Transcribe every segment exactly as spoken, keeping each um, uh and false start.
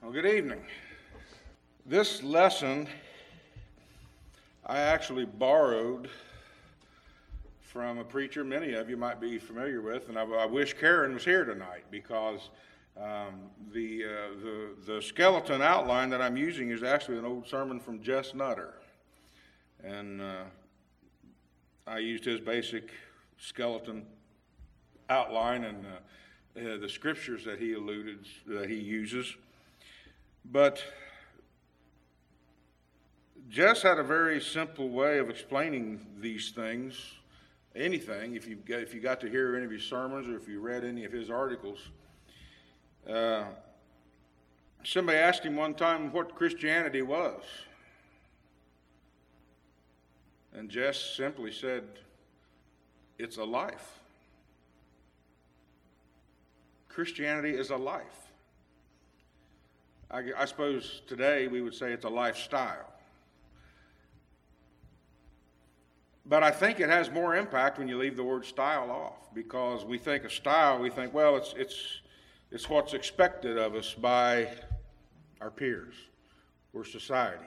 Well, good evening. This lesson I actually borrowed from a preacher many of you might be familiar with, and I, I wish Karen was here tonight because um, the, uh, the the skeleton outline that I'm using is actually an old sermon from Jess Nutter, and uh, I used his basic skeleton outline and uh, uh, the scriptures that he alluded that he uses. But Jess had a very simple way of explaining these things, anything, if you got, if you got to hear any of his sermons or if you read any of his articles. Uh, somebody asked him one time what Christianity was. And Jess simply said, it's a life. Christianity is a life. I, I suppose today we would say it's a lifestyle. But I think it has more impact when you leave the word style off, because we think of style, we think, well, it's it's it's what's expected of us by our peers or society.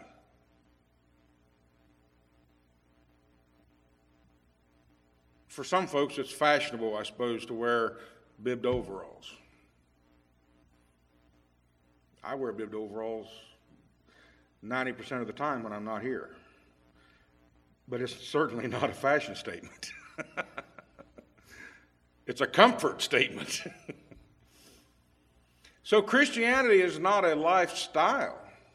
For some folks, it's fashionable, I suppose, to wear bibbed overalls. I wear bibbed overalls ninety percent of the time when I'm not here. But it's certainly not a fashion statement. It's a comfort statement. So Christianity is not a lifestyle.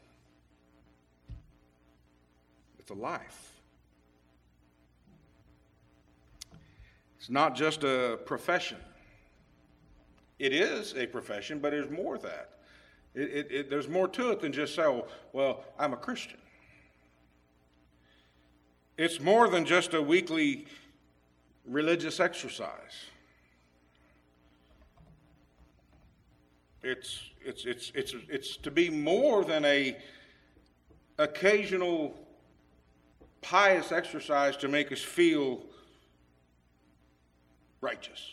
It's a life. It's not just a profession. It is a profession, but there's more to that. It, it, it, there's more to it than just say, oh, well, I'm a Christian. It's more than just a weekly religious exercise. It's it's it's it's it's to be more than a occasional pious exercise to make us feel righteous.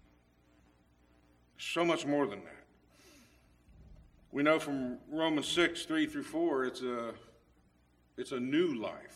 So much more than that. We know from Romans six, three through four, it's a, it's a new life.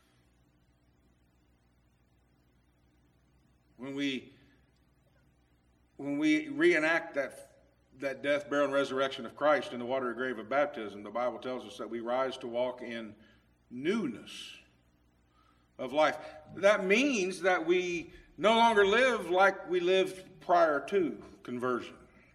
When we, when we reenact that, that death, burial, and resurrection of Christ in the watery grave of baptism, the Bible tells us that we rise to walk in newness of life. That means that we no longer live like we lived prior to conversion.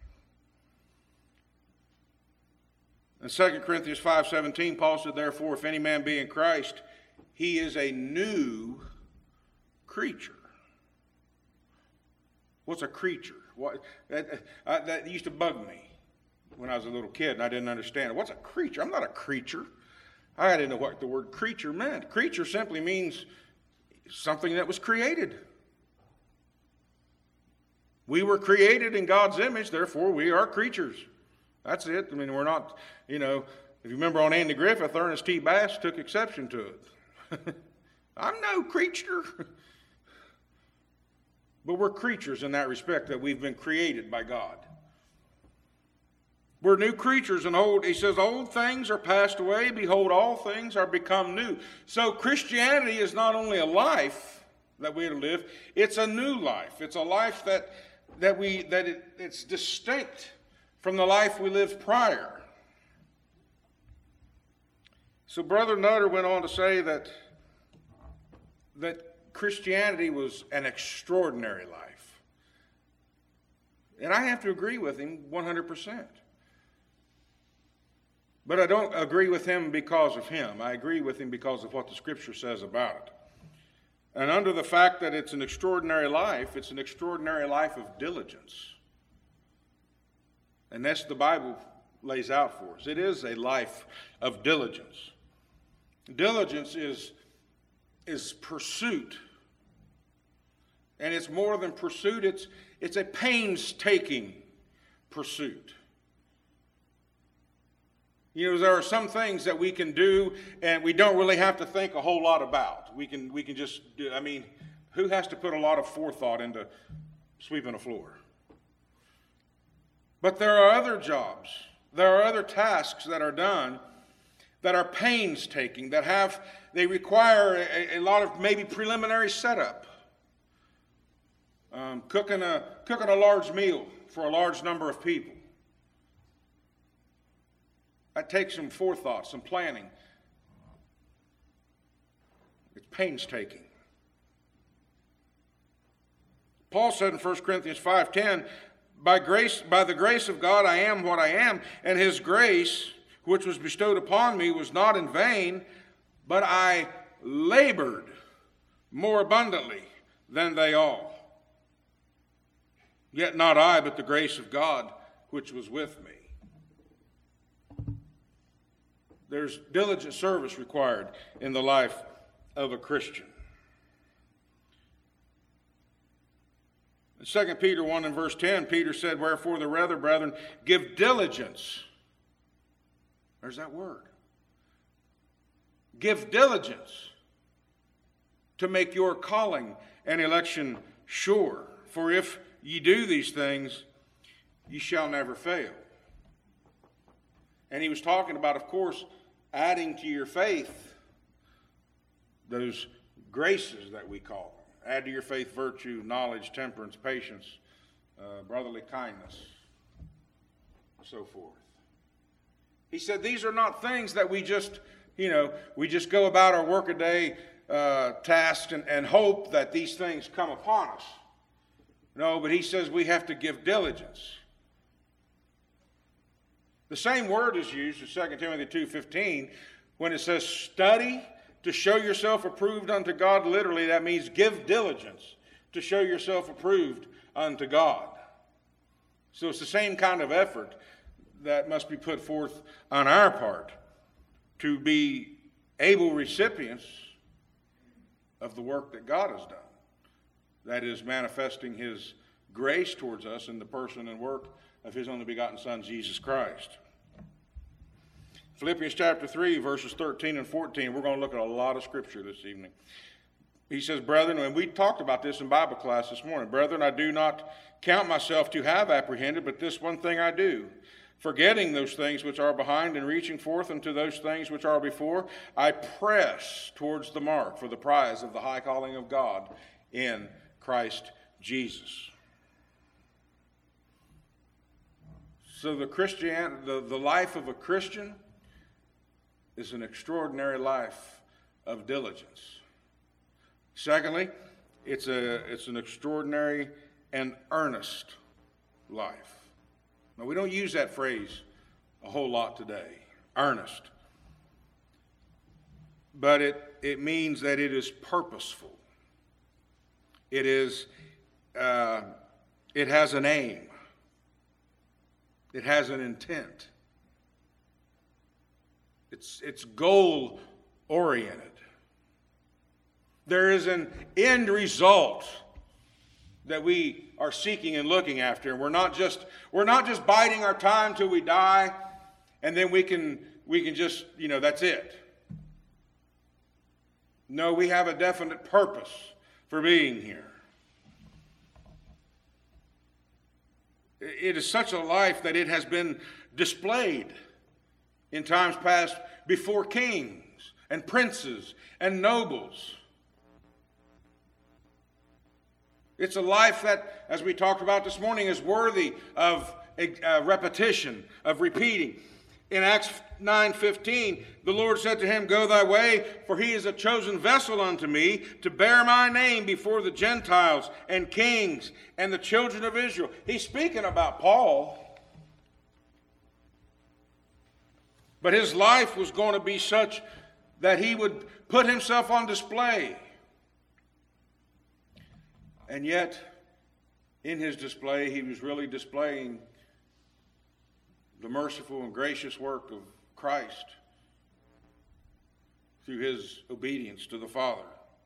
In Second Corinthians five seventeen, Paul said, therefore, if any man be in Christ, he is a new creature. What's a creature? What, that, uh, that used to bug me when I was a little kid, and I didn't understand it. What's a creature? I'm not a creature. I didn't know what the word creature meant. Creature simply means something that was created. We were created in God's image, therefore we are creatures. That's it. I mean, we're not, you know, if you remember on Andy Griffith, Ernest T. Bass took exception to it. I'm no creature. But we're creatures in that respect, that we've been created by God. We're new creatures, and old, he says, old things are passed away. Behold, all things are become new. So Christianity is not only a life that we are to live, it's a new life. It's a life that, that, we, that it, it's distinct from the life we lived prior. So Brother Nutter went on to say that, that Christianity was an extraordinary life. And I have to agree with him one hundred percent. But I don't agree with him because of him. I agree with him because of what the Scripture says about it. And under the fact that it's an extraordinary life, it's an extraordinary life of diligence. And that's the Bible lays out for us. It is a life of diligence. Diligence is, is pursuit. And it's more than pursuit, it's, it's a painstaking pursuit. You know, there are some things that we can do and we don't really have to think a whole lot about. We can, we can just do, I mean, who has to put a lot of forethought into sweeping a floor? But there are other jobs There are other tasks that are done that are painstaking, that have, they require a, a lot of maybe preliminary setup. Um, cooking a, cooking a large meal for a large number of people. That takes some forethought, some planning. It's painstaking. Paul said in First Corinthians five ten, by grace, by the grace of God I am what I am, and his grace, which was bestowed upon me, was not in vain, but I labored more abundantly than they all. Yet not I, but the grace of God, which was with me. There's diligent service required in the life of a Christian. In Second Peter one and verse ten, Peter said, wherefore the rather, brethren, give diligence. There's that word. Give diligence to make your calling and election sure. For if ye do these things, ye shall never fail. And he was talking about, of course, adding to your faith those graces that we call them. Add to your faith virtue, knowledge, temperance, patience, uh, brotherly kindness, so forth. He said these are not things that we just, you know, we just go about our workaday uh, tasks and, and hope that these things come upon us. No, but he says we have to give diligence. The same word is used in Second Timothy two fifteen when it says study to show yourself approved unto God. Literally, that means give diligence to show yourself approved unto God. So it's the same kind of effort that must be put forth on our part to be able recipients of the work that God has done. That is, manifesting his grace towards us in the person and work of his only begotten Son, Jesus Christ. Philippians chapter three, verses thirteen and fourteen. We're going to look at a lot of scripture this evening. He says, brethren, and we talked about this in Bible class this morning. Brethren, I do not count myself to have apprehended, but this one thing I do. Forgetting those things which are behind and reaching forth unto those things which are before, I press towards the mark for the prize of the high calling of God in Christ Jesus. So the Christian, the, the life of a Christian is an extraordinary life of diligence. Secondly, it's a it's an extraordinary and earnest life. Now, we don't use that phrase a whole lot today, earnest. But it, it means that it is purposeful. It is, uh, it has an aim. It has an intent. It's, it's goal-oriented. There is an end result that we are seeking and looking after. And we're not just we're not just biding our time till we die, and then we can we can just, you know, that's it. No, we have a definite purpose for being here. It is such a life that it has been displayed in times past before kings and princes and nobles. It's a life that, as we talked about this morning, is worthy of uh, repetition, of repeating. In Acts nine fifteen, the Lord said to him, go thy way, for he is a chosen vessel unto me to bear my name before the Gentiles and kings and the children of Israel. He's speaking about Paul. But his life was going to be such that he would put himself on display. And yet, in his display, he was really displaying the merciful and gracious work of Christ through his obedience to the Father.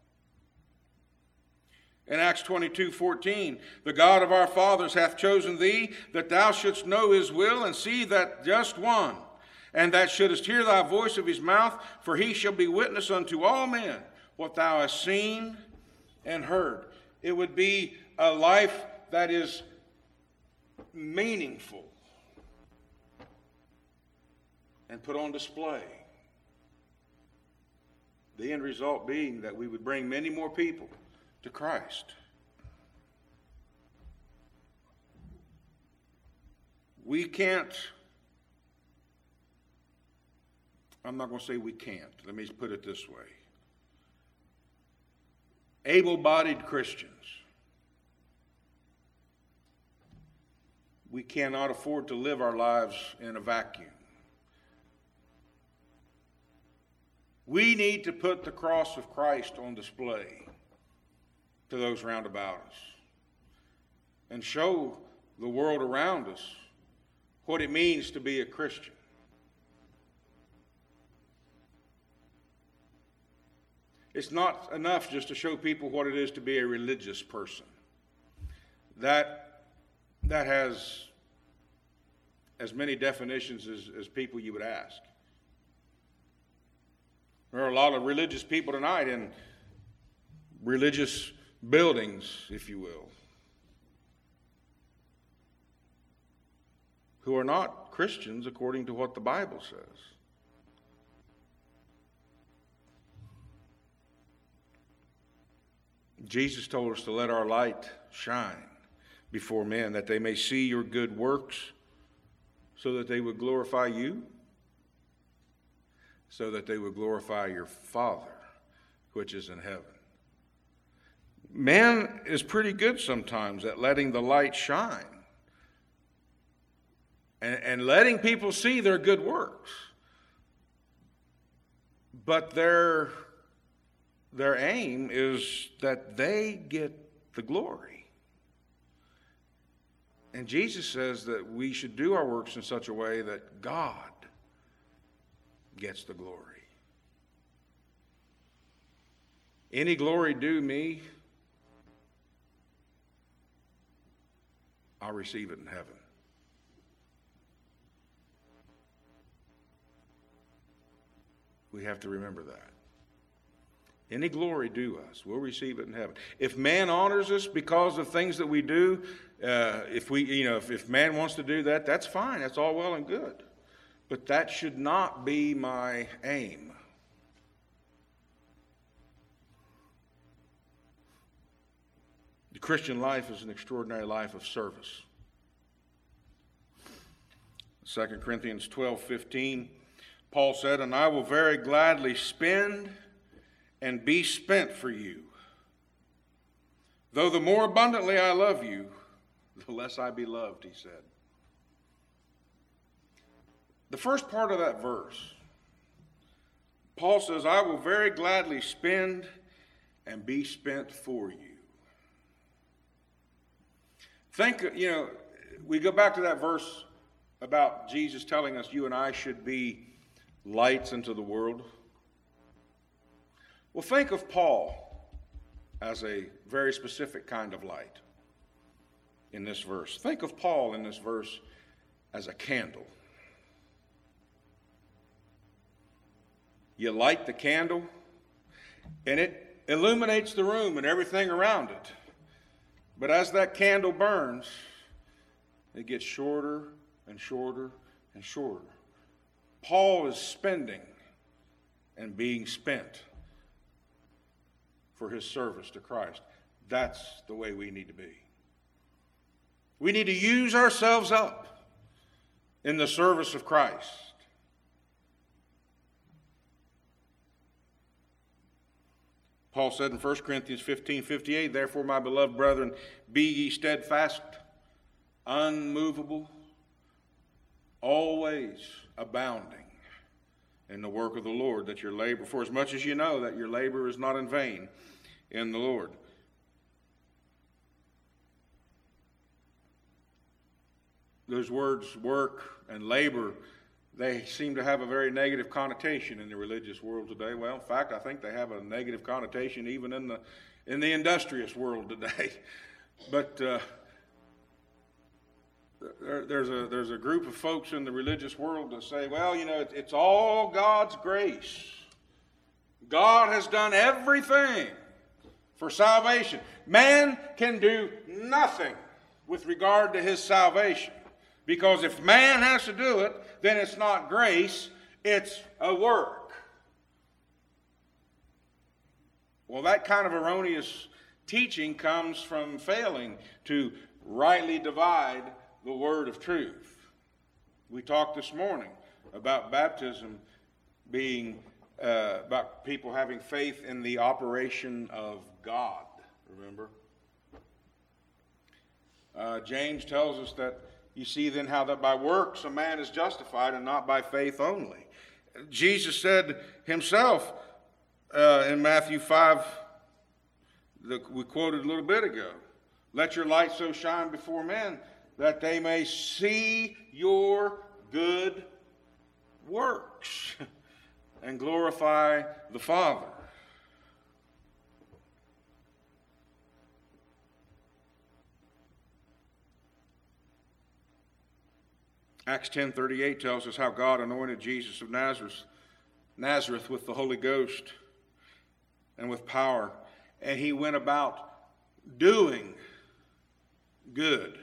In Acts twenty-two fourteen, the God of our fathers hath chosen thee, that thou shouldst know his will, and see that just one, and that shouldest hear thy voice of his mouth, for he shall be witness unto all men what thou hast seen and heard. It would be a life that is meaningful. and put on display. The end result being that we would bring many more people to Christ. We can't, I'm not going to say we can't. Let me put it this way. Able-bodied Christians, we cannot afford to live our lives in a vacuum. We need to put the cross of Christ on display to those round about us and show the world around us what it means to be a Christian. It's not enough just to show people what it is to be a religious person. That, that has as many definitions as, as people you would ask. There are a lot of religious people tonight in religious buildings, if you will, who are not Christians according to what the Bible says. Jesus told us to let our light shine before men, that they may see your good works, so that they would glorify you, so that they would glorify your Father, which is in heaven. Man is pretty good sometimes at letting the light shine and, and letting people see their good works. But their, their aim is that they get the glory. And Jesus says that we should do our works in such a way that God gets the glory. Any glory due me, I'll receive it in heaven. We have to remember that. Any glory due us, we'll receive it in heaven. If man honors us because of things that we do, uh, if we, you know, if, if man wants to do that, that's fine. That's all well and good. But that should not be my aim. The Christian life is an extraordinary life of service. Second Corinthians twelve fifteen, Paul said, "And I will very gladly spend and be spent for you. Though the more abundantly I love you, the less I be loved," he said. The first part of that verse, Paul says, "I will very gladly spend and be spent for you." Think, you know, we go back to that verse about Jesus telling us you and I should be lights into the world. Well, think of Paul as a very specific kind of light in this verse. Think of Paul in this verse as a candle. You light the candle, and it illuminates the room and everything around it. But as that candle burns, it gets shorter and shorter and shorter. Paul is spending and being spent for his service to Christ. That's the way we need to be. We need to use ourselves up in the service of Christ. Paul said in First Corinthians fifteen fifty-eight, "Therefore, my beloved brethren, be ye steadfast, unmovable, always abounding in the work of the Lord, that your labor, for as much as you know that your labor is not in vain in the Lord." Those words, work and labor, they seem to have a very negative connotation in the religious world today. Well, in fact, I think they have a negative connotation even in the in the industrious world today. But uh, there, there's a there's a group of folks in the religious world that say, well, you know, it, it's all God's grace. God has done everything for salvation. Man can do nothing with regard to his salvation. Because if man has to do it, then it's not grace, It's a work. Well, that kind of erroneous teaching comes from failing to rightly divide the word of truth. We talked this morning about baptism being, uh, about people having faith in the operation of God, remember? Uh, James tells us that, you see then how that by works a man is justified and not by faith only. Jesus said himself uh, in Matthew five, that we quoted a little bit ago, let your light so shine before men that they may see your good works and glorify the Father. Acts ten thirty-eight tells us how God anointed Jesus of Nazareth, Nazareth with the Holy Ghost and with power, and he went about doing good.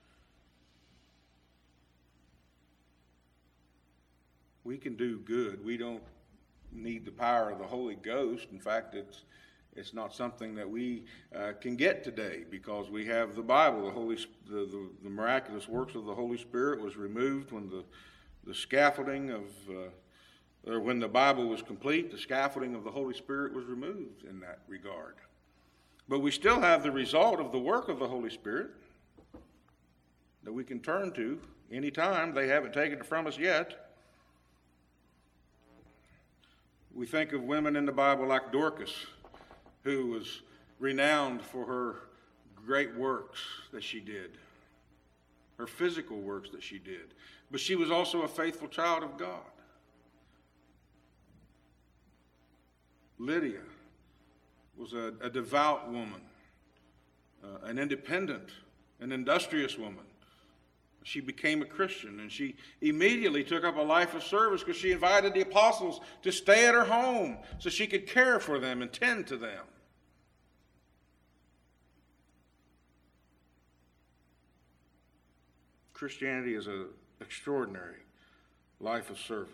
We can do good. We don't need the power of the Holy Ghost. In fact, it's it's not something that we uh, can get today because we have the Bible. The Holy, the, the, the miraculous works of the Holy Spirit was removed when the the scaffolding of, uh, or when the Bible was complete. The scaffolding of the Holy Spirit was removed in that regard. But we still have the result of the work of the Holy Spirit that we can turn to anytime. They haven't taken it from us yet. We think of women in the Bible like Dorcas, who was renowned for her great works that she did, her physical works that she did. But she was also a faithful child of God. Lydia was a, a devout woman, uh, an independent, an industrious woman. She became a Christian, and she immediately took up a life of service because she invited the apostles to stay at her home so she could care for them and tend to them. Christianity is an extraordinary life of service.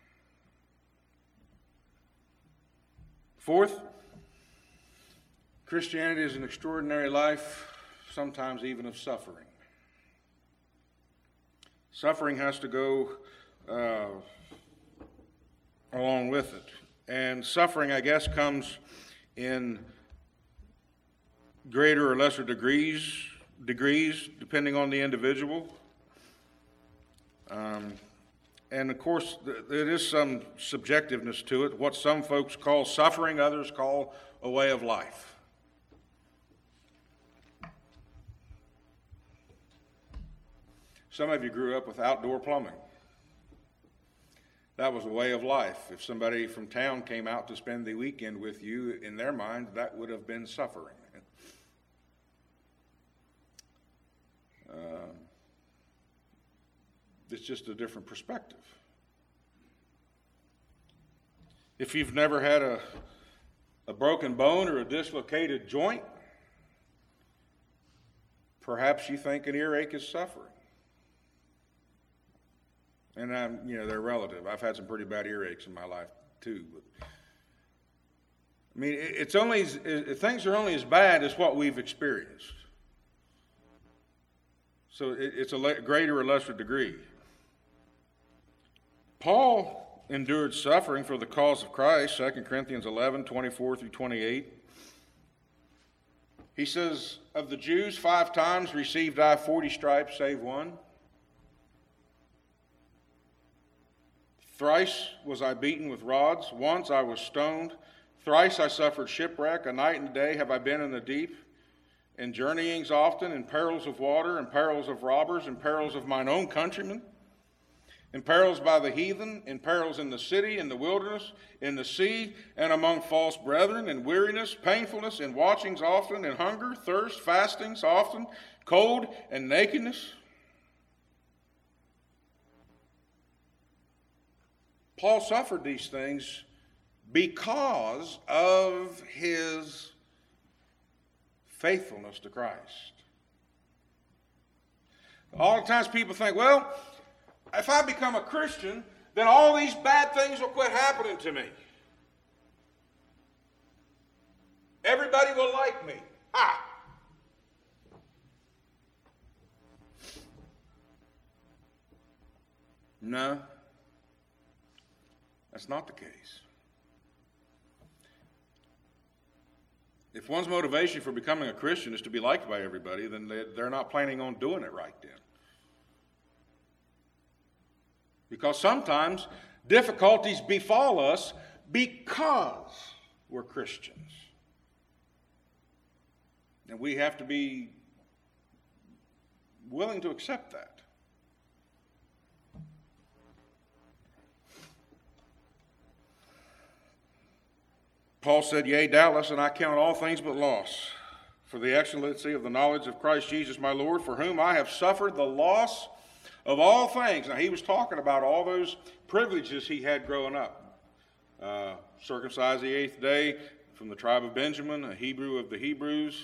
Fourth, Christianity is an extraordinary life, sometimes even of suffering. Suffering has to go uh, along with it. And suffering, I guess, comes in greater or lesser degrees, degrees depending on the individual. Um, and of course, th- there is some subjectiveness to it. What some folks call suffering, others call a way of life. Some of you grew up with outdoor plumbing. That was a way of life. If somebody from town came out to spend the weekend with you, in their mind, that would have been suffering. Uh, it's just a different perspective. If you've never had a, a broken bone or a dislocated joint, perhaps you think an earache is suffering. And I'm, you know, they're relative. I've had some pretty bad earaches in my life too. But I mean, it's only it, things are only as bad as what we've experienced. So it, it's a le- greater or lesser degree. Paul endured suffering for the cause of Christ. Second Corinthians eleven, twenty-four through twenty-eight. He says, "Of the Jews, five times received I forty stripes, save one. Thrice was I beaten with rods, once I was stoned, thrice I suffered shipwreck, a night and a day have I been in the deep, in journeyings often, in perils of water, in perils of robbers, in perils of mine own countrymen, in perils by the heathen, in perils in the city, in the wilderness, in the sea, and among false brethren, in weariness, painfulness, in watchings often, in hunger, thirst, fastings often, cold, and nakedness." Paul suffered these things because of his faithfulness to Christ. All the times people think, well, if I become a Christian, then all these bad things will quit happening to me. Everybody will like me. Ha! No, that's not the case. If one's motivation for becoming a Christian is to be liked by everybody, then they're not planning on doing it right then. Because sometimes difficulties befall us because we're Christians. And we have to be willing to accept that. Paul said, "Yea, doubtless, and I count all things but loss, for the excellency of the knowledge of Christ Jesus my Lord, for whom I have suffered the loss of all things." Now, he was talking about all those privileges he had growing up. Uh, circumcised the eighth day, from the tribe of Benjamin, a Hebrew of the Hebrews.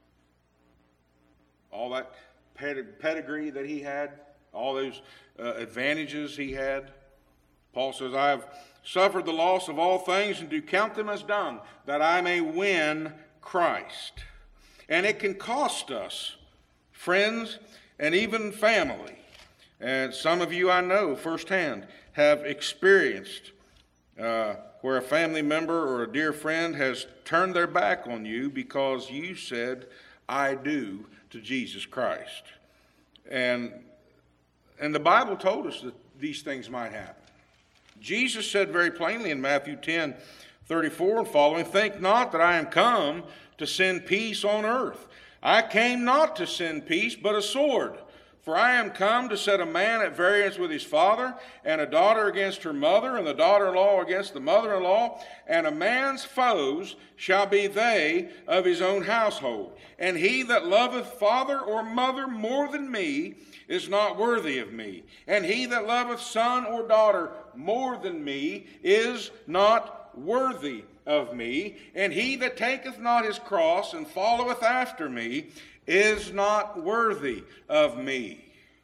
All that pedigree that he had, all those uh, advantages he had. Paul says, "I have suffered the loss of all things and do count them as dung, that I may win Christ." And it can cost us friends and even family. And some of you I know firsthand have experienced uh, where a family member or a dear friend has turned their back on you because you said, "I do," to Jesus Christ. And, and the Bible told us that these things might happen. Jesus said very plainly in Matthew ten, thirty-four and following, "Think not that I am come to send peace on earth. I came not to send peace, but a sword. For I am come to set a man at variance with his father, and a daughter against her mother, and the daughter-in-law against the mother-in-law. And a man's foes shall be they of his own household. And he that loveth father or mother more than me is not worthy of me. And he that loveth son or daughter more than me is not worthy of me. And he that taketh not his cross and followeth after me is not worthy of me."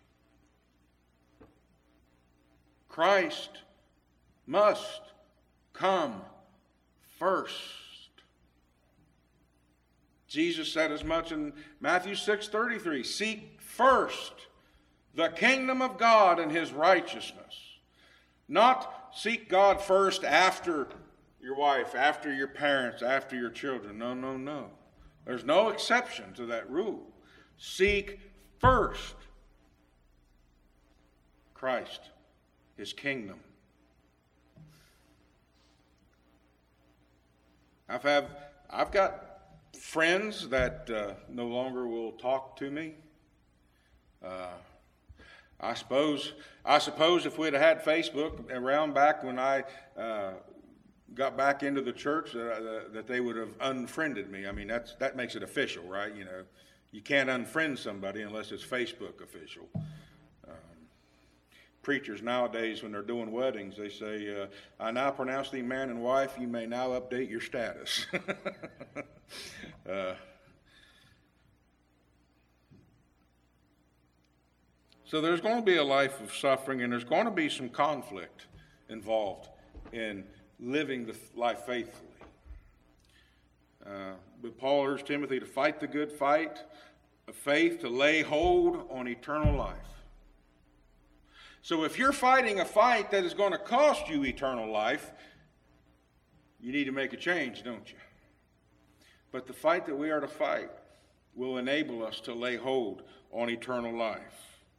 Christ must come first. Jesus said as much in Matthew six thirty-three, "Seek first the kingdom of God and his righteousness." Not seek God first after your wife, after your parents, after your children. No, no, no. There's no exception to that rule. Seek first Christ, his kingdom. I've have, I've got friends that uh, no longer will talk to me. Uh, I suppose I suppose if we'd had Facebook around back when I uh, got back into the church, uh, that they would have unfriended me. I mean, that's that makes it official, right? You know, you can't unfriend somebody unless it's Facebook official. Um, preachers nowadays, when they're doing weddings, they say, uh, "I now pronounce thee man and wife. You may now update your status." uh, So there's going to be a life of suffering, and there's going to be some conflict involved in living the life faithfully. Uh, but Paul urged Timothy to fight the good fight of faith, to lay hold on eternal life. So if you're fighting a fight that is going to cost you eternal life, you need to make a change, don't you? But the fight that we are to fight will enable us to lay hold on eternal life.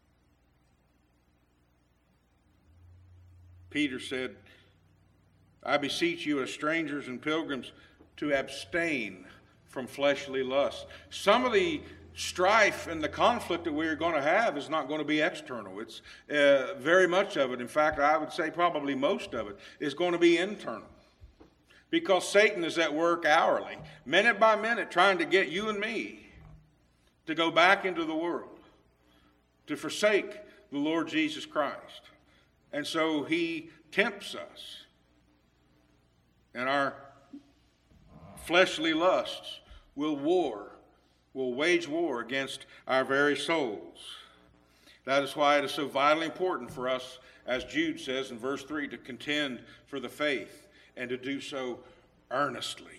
Peter said, "I beseech you as strangers and pilgrims to abstain from fleshly lusts." Some of the strife and the conflict that we're going to have is not going to be external. It's uh, very much of it. In fact, I would say probably most of it is going to be internal. Because Satan is at work hourly, minute by minute, trying to get you and me to go back into the world, to forsake the Lord Jesus Christ. And so he tempts us. And our fleshly lusts will war, will wage war against our very souls. That is why it is so vitally important for us, as Jude says in verse three, to contend for the faith and to do so earnestly.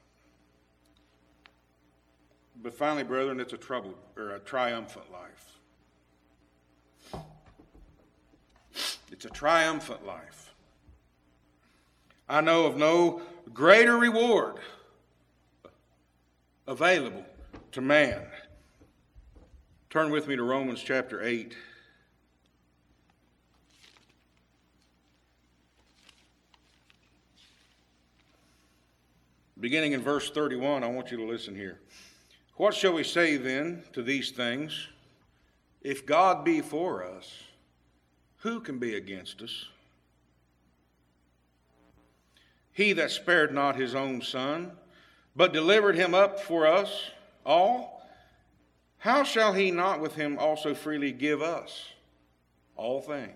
But finally, brethren, it's a troubled or a triumphant life. It's a triumphant life. I know of no greater reward available to man. Turn with me to Romans chapter eight. Beginning in verse thirty-one, I want you to listen here. What shall we say then to these things? If God be for us, who can be against us? He that spared not his own son, but delivered him up for us all, how shall he not with him also freely give us all things?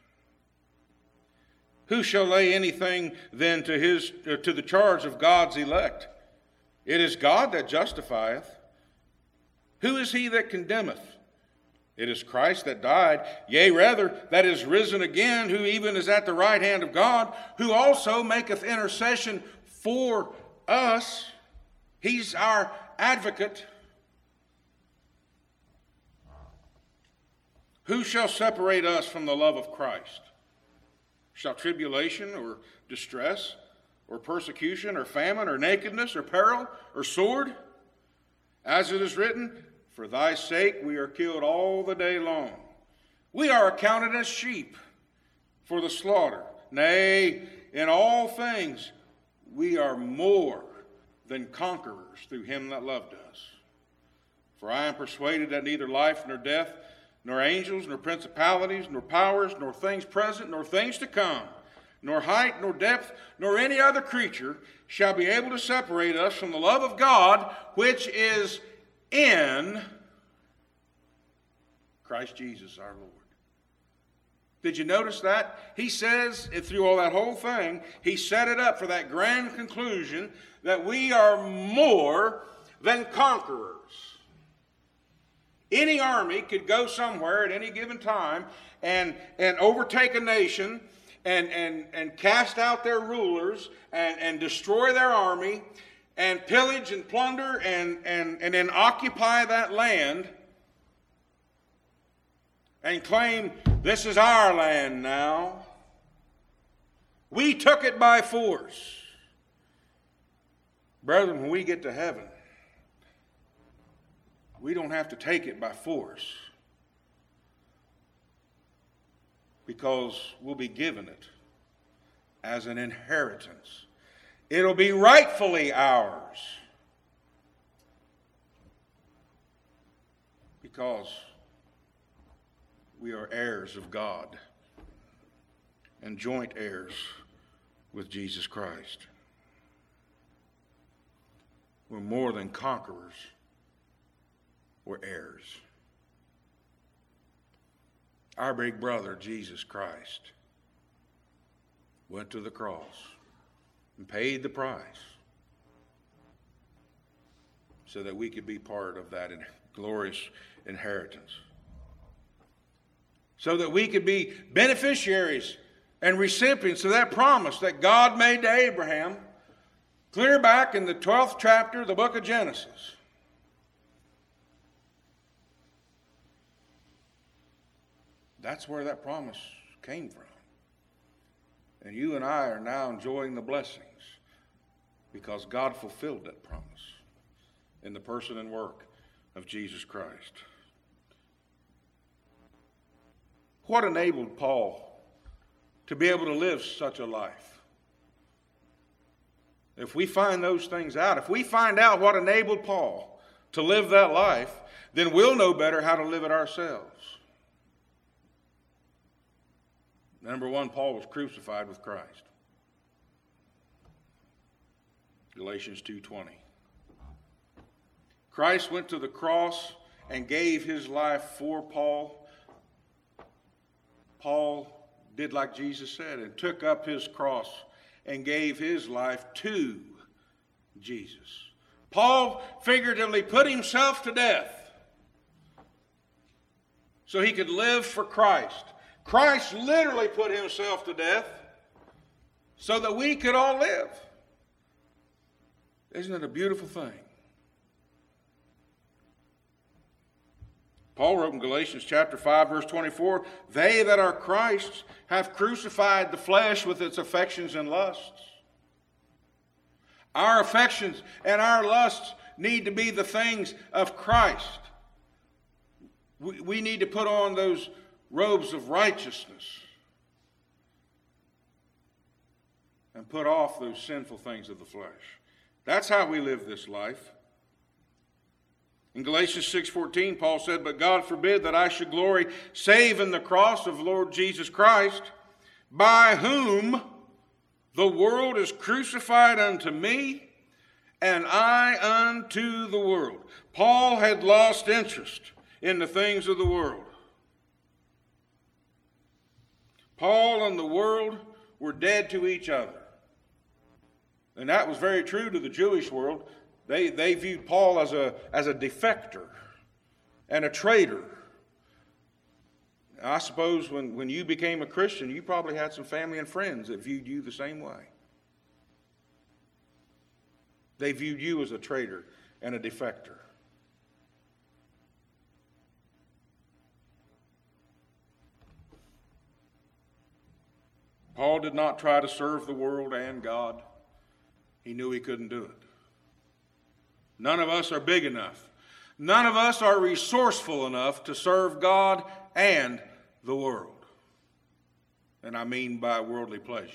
Who shall lay anything then to his uh, to the charge of God's elect? It is God that justifieth. Who is he that condemneth? It is Christ that died, yea, rather, that is risen again, who even is at the right hand of God, who also maketh intercession for us. He's our advocate. Who shall separate us from the love of Christ? Shall tribulation or distress or persecution or famine or nakedness or peril or sword? As it is written, for thy sake we are killed all the day long. We are accounted as sheep for the slaughter. Nay, in all things we are more than conquerors through him that loved us. For I am persuaded that neither life nor death, nor angels, nor principalities, nor powers, nor things present, nor things to come, nor height, nor depth, nor any other creature shall be able to separate us from the love of God, which is in Christ Jesus our Lord. Did you notice that? He says, through all that whole thing, he set it up for that grand conclusion that we are more than conquerors. Any army could go somewhere at any given time and, and overtake a nation and, and, and cast out their rulers and, and destroy their army and pillage and plunder and, and, and then occupy that land and claim, this is our land now. We took it by force. Brethren, when we get to heaven, we don't have to take it by force because we'll be given it as an inheritance. It'll be rightfully ours because we are heirs of God and joint heirs with Jesus Christ. We're more than conquerors. We're heirs. Our big brother, Jesus Christ, went to the cross and paid the price so that we could be part of that glorious inheritance. So that we could be beneficiaries and recipients of that promise that God made to Abraham clear back in the twelfth chapter of the book of Genesis. That's where that promise came from. And you and I are now enjoying the blessings because God fulfilled that promise in the person and work of Jesus Christ. What enabled Paul to be able to live such a life? If we find those things out, if we find out what enabled Paul to live that life, then we'll know better how to live it ourselves. Number one, Paul was crucified with Christ. Galatians two twenty. Christ went to the cross and gave his life for Paul. Paul did like Jesus said and took up his cross and gave his life to Jesus. Paul figuratively put himself to death so he could live for Christ. Christ literally put himself to death so that we could all live. Isn't it a beautiful thing? Paul wrote in Galatians chapter five, verse twenty-four, they that are Christ's have crucified the flesh with its affections and lusts. Our affections and our lusts need to be the things of Christ. We, we need to put on those robes of righteousness and put off those sinful things of the flesh. That's how we live this life. In Galatians six fourteen, Paul said, but God forbid that I should glory save in the cross of Lord Jesus Christ, by whom the world is crucified unto me, and I unto the world. Paul had lost interest in the things of the world. Paul and the world were dead to each other. And that was very true to the Jewish world. They, they viewed Paul as a, as a defector and a traitor. I suppose when, when you became a Christian, you probably had some family and friends that viewed you the same way. They viewed you as a traitor and a defector. Paul did not try to serve the world and God. He knew he couldn't do it. None of us are big enough. None of us are resourceful enough to serve God and the world. And I mean by worldly pleasures.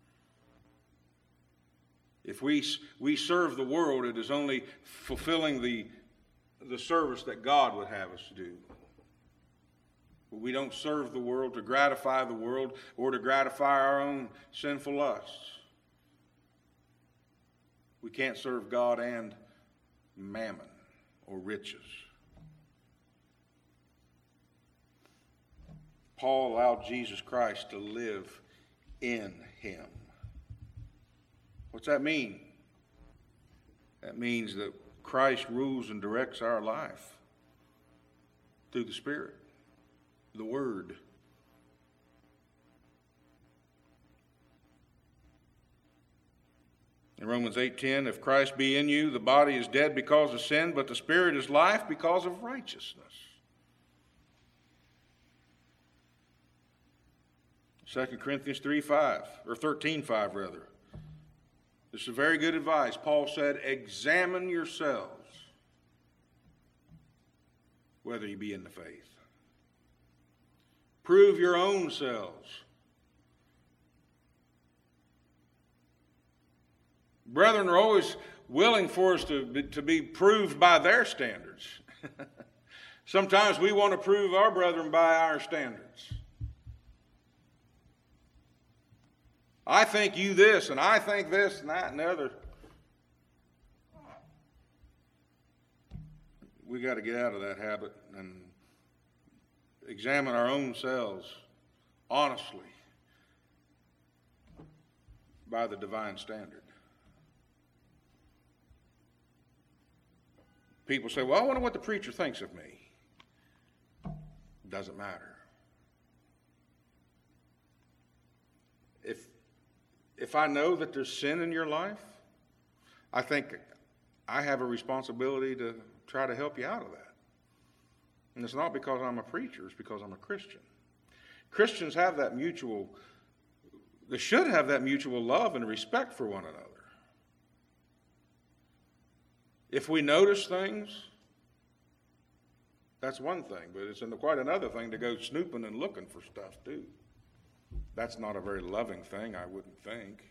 If we, we serve the world, it is only fulfilling the, the service that God would have us do. We don't serve the world to gratify the world or to gratify our own sinful lusts. We can't serve God and mammon or riches. Paul allowed Jesus Christ to live in him. What's that mean? That means that Christ rules and directs our life through the Spirit, the Word. In Romans eight ten, if Christ be in you, the body is dead because of sin, but the Spirit is life because of righteousness. Second Corinthians three five, or thirteen five rather. This is very good advice. Paul said, examine yourselves whether you be in the faith. Prove your own selves. Brethren are always willing for us to be, to be proved by their standards. Sometimes we want to prove our brethren by our standards. I think you this, and I think this, and that, and the other. We got to get out of that habit and examine our own selves honestly by the divine standard. People say, well, I wonder what the preacher thinks of me. Doesn't matter. If, if I know that there's sin in your life, I think I have a responsibility to try to help you out of that. And it's not because I'm a preacher, it's because I'm a Christian. Christians have that mutual, they should have that mutual love and respect for one another. If we notice things, that's one thing, but it's quite another thing to go snooping and looking for stuff too. That's not a very loving thing, I wouldn't think.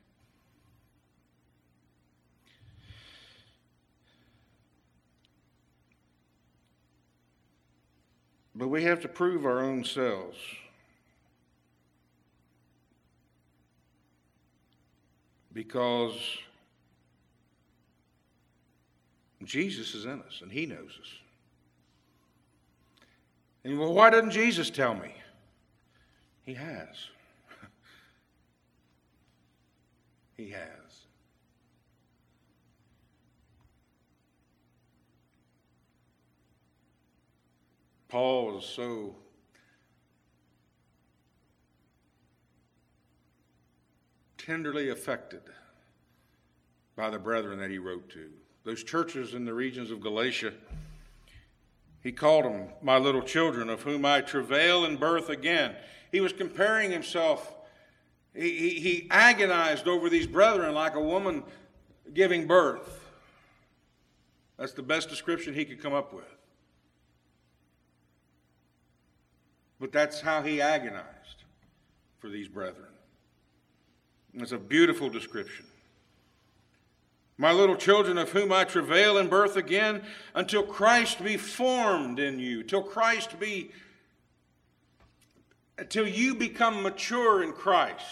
But we have to prove our own selves. Because Jesus is in us, and he knows us. And well, why doesn't Jesus tell me? He has. He has. Paul is so tenderly affected by the brethren that he wrote to. Those churches in the regions of Galatia, he called them my little children, of whom I travail in birth again. He was comparing himself. He, he, he agonized over these brethren like a woman giving birth. That's the best description he could come up with. But that's how he agonized for these brethren. And it's a beautiful description. My little children, of whom I travail in birth again, until Christ be formed in you, till Christ be, until you become mature in Christ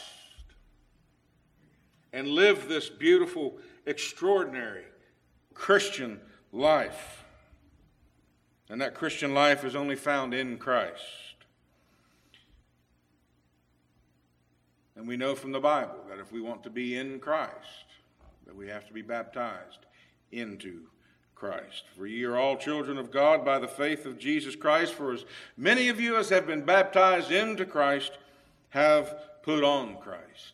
and live this beautiful, extraordinary Christian life. And that Christian life is only found in Christ. And we know from the Bible that if we want to be in Christ, that we have to be baptized into Christ. For ye are all children of God by the faith of Jesus Christ, for as many of you as have been baptized into Christ have put on Christ.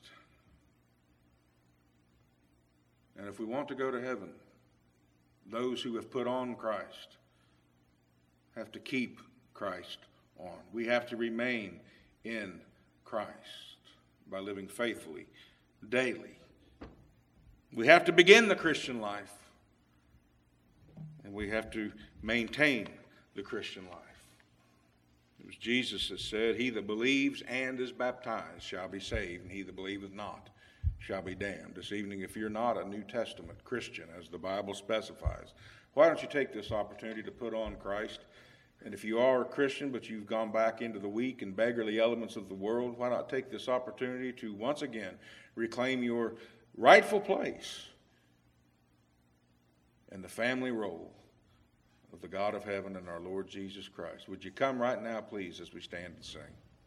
And if we want to go to heaven, those who have put on Christ have to keep Christ on. We have to remain in Christ by living faithfully daily. We have to begin the Christian life, and we have to maintain the Christian life. It was Jesus that said, he that believes and is baptized shall be saved, and he that believeth not shall be damned. This evening, if you're not a New Testament Christian, as the Bible specifies, why don't you take this opportunity to put on Christ? And if you are a Christian, but you've gone back into the weak and beggarly elements of the world, why not take this opportunity to once again reclaim your rightful place in the family role of the God of heaven and our Lord Jesus Christ? Would you come right now, please, as we stand and sing?